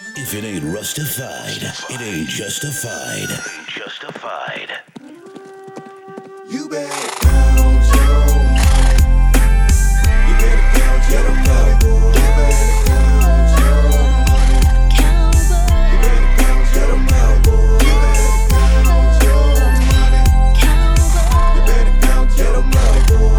If it ain't rustified, it ain't justified. You better count your money. You better count your money. You better count your money. You better count your money. You better count your money. You better count your money.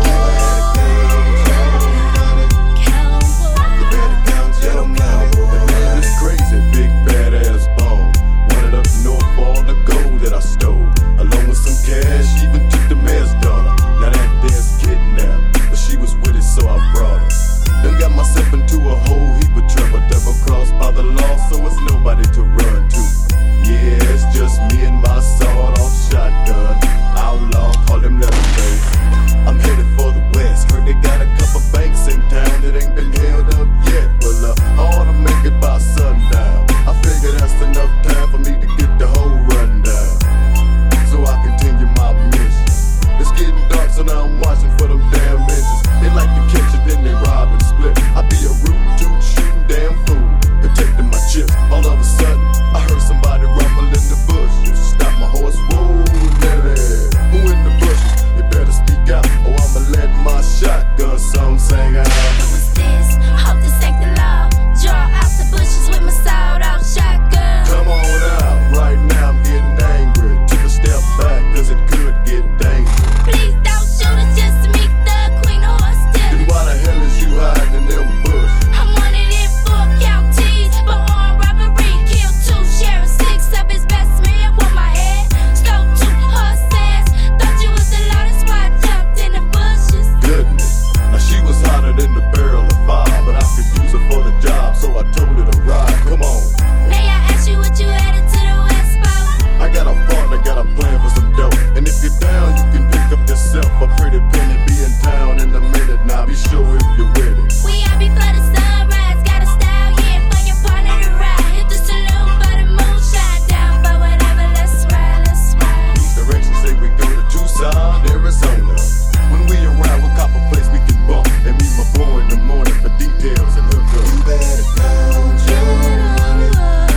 You better count your money. The man is crazy, big badass bone. Wanted up north for all the gold that I stole, along with some cash. Even took the mayor's daughter. Now that there's kidnapped, but she was with it, so I brought her. Done got myself into a whole heap of trouble. Double crossed by the law, so it's nobody to run to. Yeah, it's just me and my sawed-off shotgun. Outlaw, call him Leatherface. I'm headed for the west. Heard they got a couple banks in town that ain't been held up yet. Well, I ought to make it by sundown. I figure that's enough time for me to get the whole rundown, so I continue my mission. It's getting dark, so now I'm watching for them damn bitches. They like to catch it, then they rob and split. I be a root toot shooting damn fool, protecting my chips. All of a sudden, I heard somebody rumble in the bushes. Stop my horse, whoa, lady. Who in the bushes? You better speak out, or I'ma let my shotgun song sing out. Who is this? Hope this ain't the law. Draw out the bushes with my sawed-off shotgun. Come on out, right now I'm getting angry. Took a step back, cause it could get dangerous. Please don't shoot us just to meet the queen horse Then stealing. why the hell is you hiding in them bushes? I'm wanted in 4 counties for armed robbery. Killed 2 sheriffs, 6 of his best men with my head. Stole 2 horses. Thought you was the law, that's why I jumped in the bushes. Goodness, now she was hotter than the barrel of fire, but I could use her for the job, so I told her to ride. Come on, May I ask you what you headed to the west for? I got a partner, got a plan for some dope. And if you're down, you can pick up yourself a pretty penny. Be in town in a minute, now be sure if you're with it. We out before the sunrise. Got a style, yeah, for your partner to ride. Hit the saloon for the moonshine. Down for whatever, let's ride, let's ride. These directions say we go to Tucson, Arizona. When we around, we'll cop a place we can bump and meet my boy in the morning for details and hook up. You better count your money.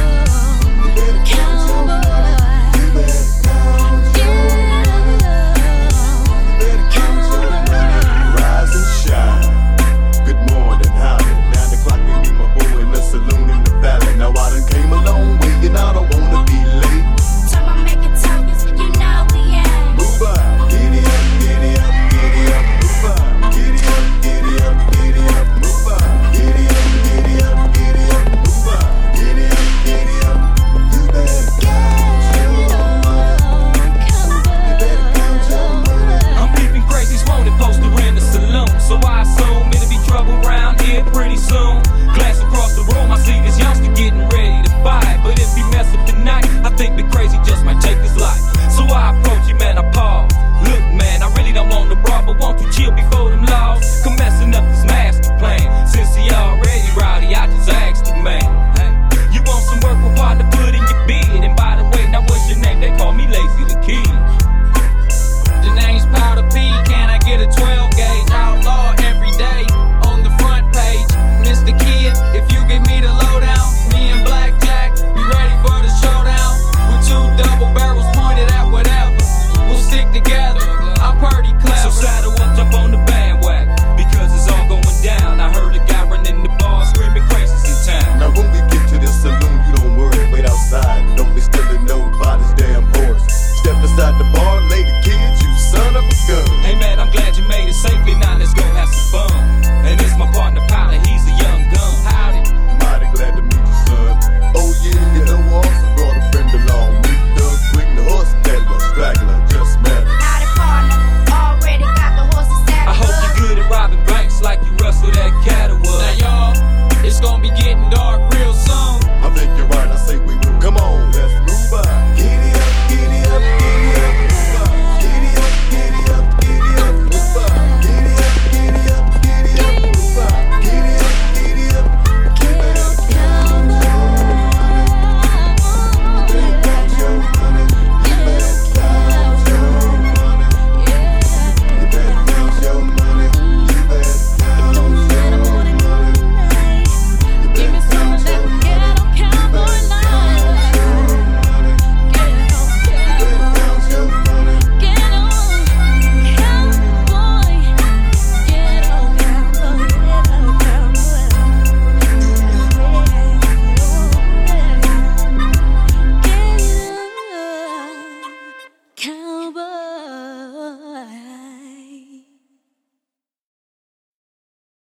You better count your money. You better count your money. You better count your money. Rise and shine. Good morning, howdy. 9 o'clock, we meet my boy in the saloon in the valley. Now I done came a long way and I don't wanna be late. Time I'm making tokens, you know we ain't. Move up, giddy up, giddy up, giddy up, move up, giddy up, giddy up, giddy up, move up, giddy up, giddy up, giddy up, move up, giddy up, giddy up. You better count your money. You better count your money. I'm peeping crazy's wanted poster in the saloon, so I assume it'll be trouble around here pretty soon. Glance across the room, I see this youngster getting ready to fight, but if he mess up tonight, I think the crazy just might take his life. So I approach him and I pause. Look, man, I really don't want to brawl, but won't you chill before them laws come messing up this master plan? Since he already rowdy, I just asked him, man, hey, you want some work with partner put in your bid? And by the way, now what's your name? They call me Lazy the Kid. The name's Powder P. Can I get a 12 gauge? Outlaw every day on the front page. Mr. Kid, if you give me the lowdown, me and Blackjack be ready for the showdown. With 2 double barrels pointed at whatever. We'll stick together. I'm pretty clever. So saddle up, jump on the bandwagon, because it's all going down. I heard a guy running the bar screaming crazies in town. Now when we get to this saloon, you don't worry, wait outside. Don't be